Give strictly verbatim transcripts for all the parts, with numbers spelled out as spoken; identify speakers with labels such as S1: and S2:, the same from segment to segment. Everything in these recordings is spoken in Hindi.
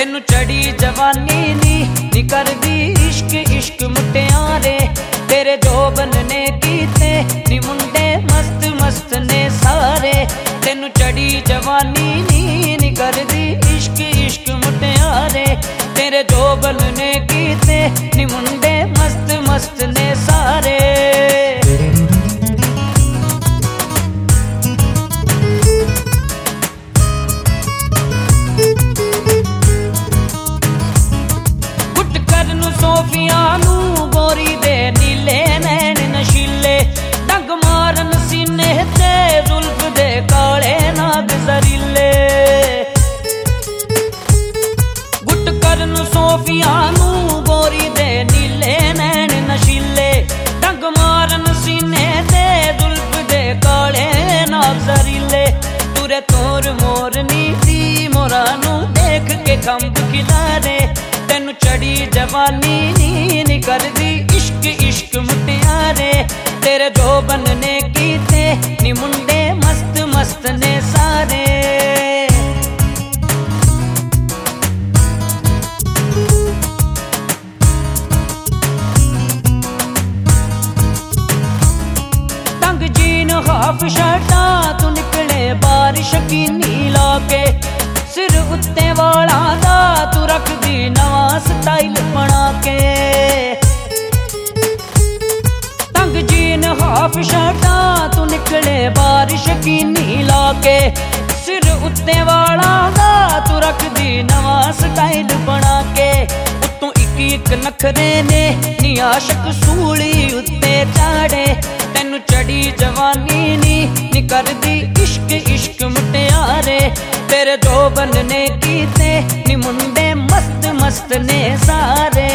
S1: तेनू चढ़ी जवानी नी नी करदी इश्क इश्क मुटियारे तेरे जोबन ने कीते नी मुंडे मस्त मस्त ने सारे। तेनू चढ़ी जवानी नी नी करदी इश्क इश्क मुटियारे तेरे जोबन ने कीते नी मुंडे मस्त मस्त ने सारे। सोफिया नू गोरी दे नीले नैन नशीले डंग मारन सीने ते जुल्फ दे काले नाग जरीले। गुट करन सोफिया नू गोरी दे नीले नैन नशीले डंग मारन सीने ते जुल्फ दे काले नाग जरीले। तुरे तोर मोरनी दी मोरा नू देख के खंभ खिलारे तेनू चढ़ी जवानी नी नी करदी इश्क इश्क मुटियारे तेरे जोबन ने कीते नी मुंडे मस्त मस्त ने सारे। तंग जीन हाफ शर्टा तू निकले बारिश की नीला के सिर उत्ते वाला दा तू रख दी नवा स्टाइल बना के। तंग जीन हाफ शर्टा तू निकले बारिश की नीला के सिर उत्ते वाला दा तू रख दी नवा स्टाइल बना के। उत्तों इक इक नखरे ने नी आशक सूली उत्ते चाड़े तेनू चढ़ी जवानी नी नी करदी इश्क इश्क मुटियारे तेरे जोबन ने कीते नी मुंडे मस्त मस्त ने सारे।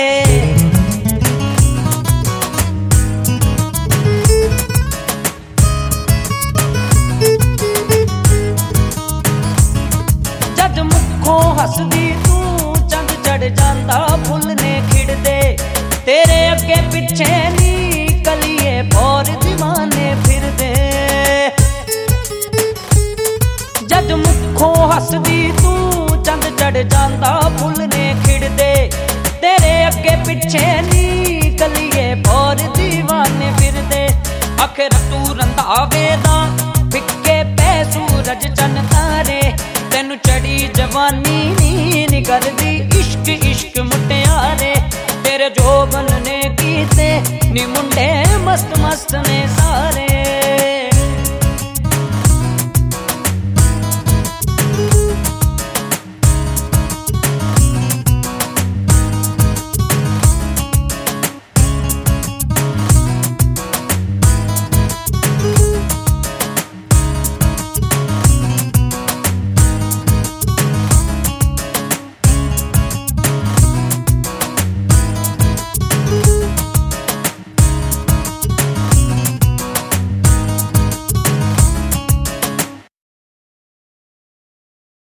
S1: जद मुखों हसदी तू चंद चढ़ जांदा फुल ने खिड़दे तेरे अगे पिछे नी कलिए और दीवाने फिरदे। जद मुखों हसदी तू चंद चढ़ जांदा फुल ने खिड़दे तेरे अगे पिछे नी कलिए और दीवाने फिरदे। आखिर तू रंधावे दा फिक्के पै सूरज चन तारे तेनू चढ़ी जवानी नी नी करदी इश्क इश्क मुटियारे तेरे जोबन ने कीते नी मुंडे मस्त मस्त ने।